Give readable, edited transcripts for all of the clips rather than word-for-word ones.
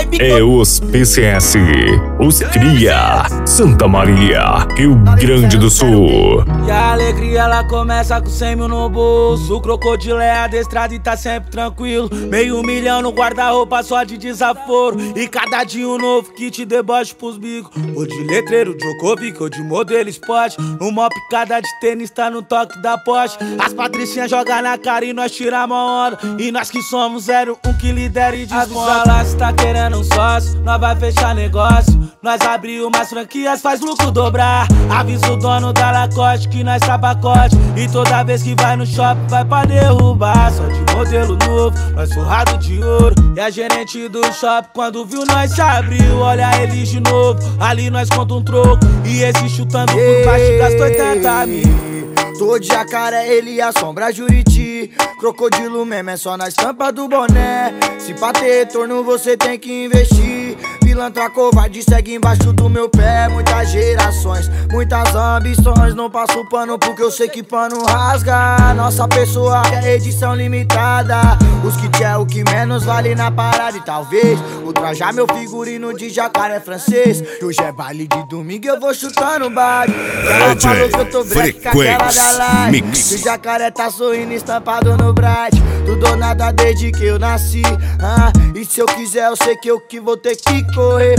É os PCS, os Cria, Santa Maria, Rio Grande do Sul. E a alegria ela começa com 100 mil no bolso. O crocodilo é adestrado e tá sempre tranquilo. Meio milhão no guarda-roupa só de desaforo. E cada dia um novo que te deboche pros bicos. Ou de letreiro, Djokovic, ou de modelo esporte. Uma picada de tênis tá no toque da Porsche. As patricinhas jogam na cara e nós tiramos a onda. E nós que somos 01 que lidera e desmonta. Avisa lá se tá querendo um sócio, nós vai fechar negócio. Nós abriu umas franquias, faz lucro dobrar. Avisa o dono da Lacoste que nós tá pacote. E toda vez que vai no shopping vai pra derrubar. Só de modelo novo, nós forrado de ouro. E a gerente do shopping quando viu nós se abriu. Olha ele de novo, ali nós conta um troco. E esse chutando por baixo gastou 80 mil. Tô de jacaré, ele assombra Juriti. Crocodilo mesmo é só na estampa do boné. Se pra ter retorno você tem que investir. Pilantra covarde segue embaixo do meu pé. Muitas gerações, muitas ambições. Não passo pano porque eu sei que pano rasga. Nossa pessoa é edição limitada. Os kits é o que menos vale na parada. E talvez ultrajar meu figurino de jacaré francês. Hoje é baile de domingo, eu vou chutando baile. Ela falou que eu tô break com aquela da live. O jacaré tá sorrindo estampado no bright. Tudo ou nada desde que eu nasci. E se eu quiser eu sei que eu que vou ter que correr.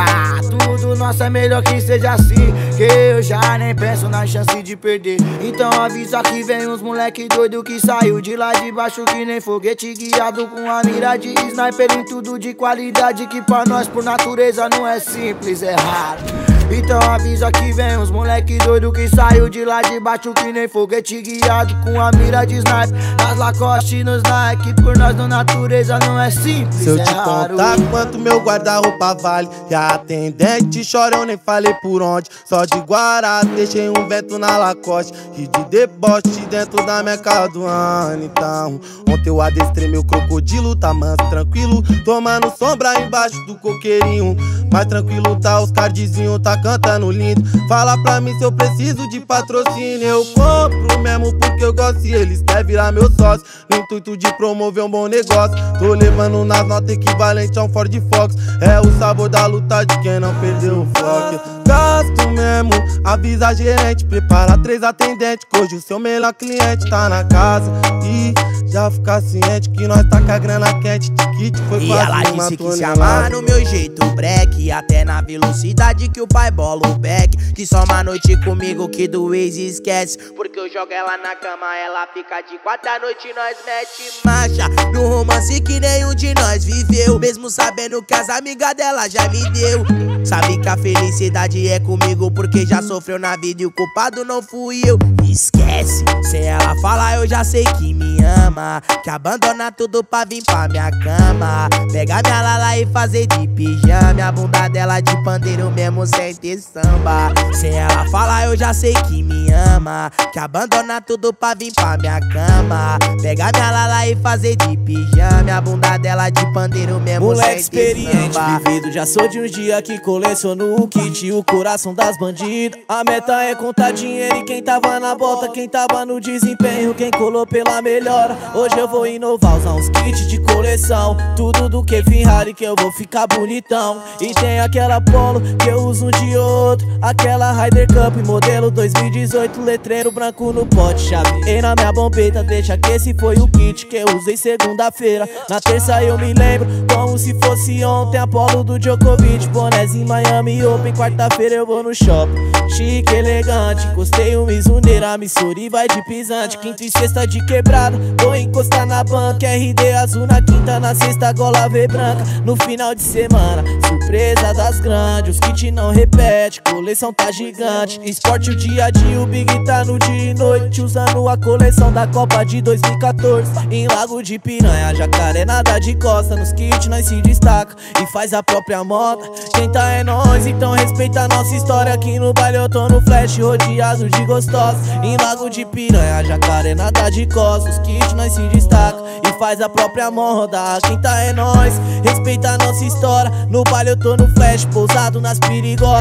Tudo nosso é melhor que seja assim. Que eu já nem penso na chance de perder. Então avisa que vem uns moleque doido que saiu de lá de baixo que nem foguete, guiado com a mira de sniper em tudo de qualidade. Que pra nós por natureza não é simples, é raro. Então avisa que vem uns moleque doido que saiu de lá de baixo que nem foguete, guiado com a mira de sniper. As Lacoste nos Nike, por nós na natureza não é simples, se eu te raro. contar quanto meu guarda-roupa vale, e a atendente chora, eu nem falei por onde. Só de Guará deixei um vento na Lacoste e de deboche dentro da minha casa do ano. Então ontem eu adestrei meu crocodilo, tá manso, tranquilo, tomando sombra embaixo do coqueirinho. Mais tranquilo tá os cardzinhos, tá cantando lindo. Fala pra mim se eu preciso de patrocínio. Eu compro mesmo porque eu gosto e eles querem virar meu sócio, no intuito de promover um bom negócio. Tô levando nas notas equivalente a um Ford Fox. É o sabor da luta de quem não perdeu o foco. Gasto mesmo, avisa a gerente, prepara 3 atendentes, que hoje o seu melhor cliente tá na casa. E já fica ciente que nós tá com a grana quente. Tiquite foi e quase ela disse que se amar no meu jeito break, até na velocidade que o pai bola o back. Que só uma noite comigo que do ex esquece, porque eu jogo ela na cama, ela fica de 4 da noite e nós mete marcha no romance que nenhum de nós viveu, mesmo sabendo que as amigas dela já me deu. Sabe que a felicidade é comigo porque já sofreu na vida e o culpado não fui eu. Esquece, sem ela falar eu já sei que me ama, que abandona tudo pra vir pra minha cama, pegar minha lala e fazer de pijama, a bunda dela de pandeiro mesmo sem ter samba. Sem ela falar eu já sei que me ama, que abandona tudo pra vir pra minha cama, pegar minha lala e fazer de pijama, a bunda dela de pandeiro mesmo moleque sem ter experiente, samba. vivido, já sou de uns dias que coleciono o kit e o coração das bandidas. A meta é contar dinheiro e quem tava na bota, quem tava no desempenho, quem colou pela melhora. Hoje eu vou inovar, usar uns kits de coleção, tudo do que Ferrari que eu vou ficar bonitão. E tem aquela Polo que eu uso um de outro, aquela Ryder Cup modelo 2018, letreiro branco no pote, chave e na minha bombeta. Deixa que esse foi o kit que eu usei segunda-feira. Na terça eu me lembro como se fosse ontem, Apollo do Djokovic, bonézinho Miami Open. Quarta-feira eu vou no shopping, chique, elegante, encostei um Mizuneira, Missouri vai de pisante. Quinta e sexta de quebrada, vou encostar na banca, RD azul na quinta, na sexta gola V branca. No final de semana, surpresa das grandes, os kit não repete, coleção tá gigante. Esporte o dia a dia, o Big tá no dia e noite, usando a coleção da Copa de 2014. Em Lago de Piranha, Jacaré nada de costa, nos kits nós se destaca e faz a própria moda. Quem tá é nós, então respeita a nossa história. Aqui no baile eu tô no flash, rodeado de gostosa. Em Lago de Piranha, Jacaré nada de costa, os kits nós se destaca e faz a própria moda. Quem tá é nós, respeita a nossa história. No baile eu tô no flash, pousado nas perigosas.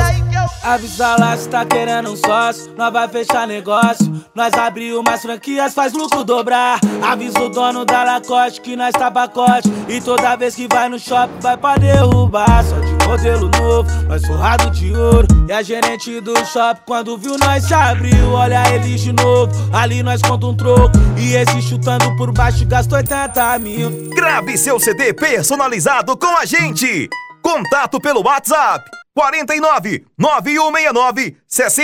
Avisa lá se tá querendo um sócio, nós vai fechar negócio. Nós abriu mais franquias, faz lucro dobrar. Avisa o dono da Lacoste que nós tá pacote. E toda vez que vai no shopping vai pra derrubar. Só de modelo novo, nós forrado de ouro. E a gerente do shopping quando viu nós se abriu. Olha eles de novo, ali nós conta um troco. E esse chutando por baixo gastou 80 mil. Grave seu CD personalizado com a gente. Contato pelo WhatsApp 49 9169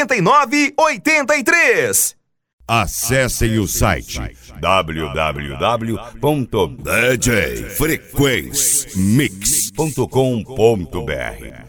6983. Acessem o site www.djfrequencemix.com.br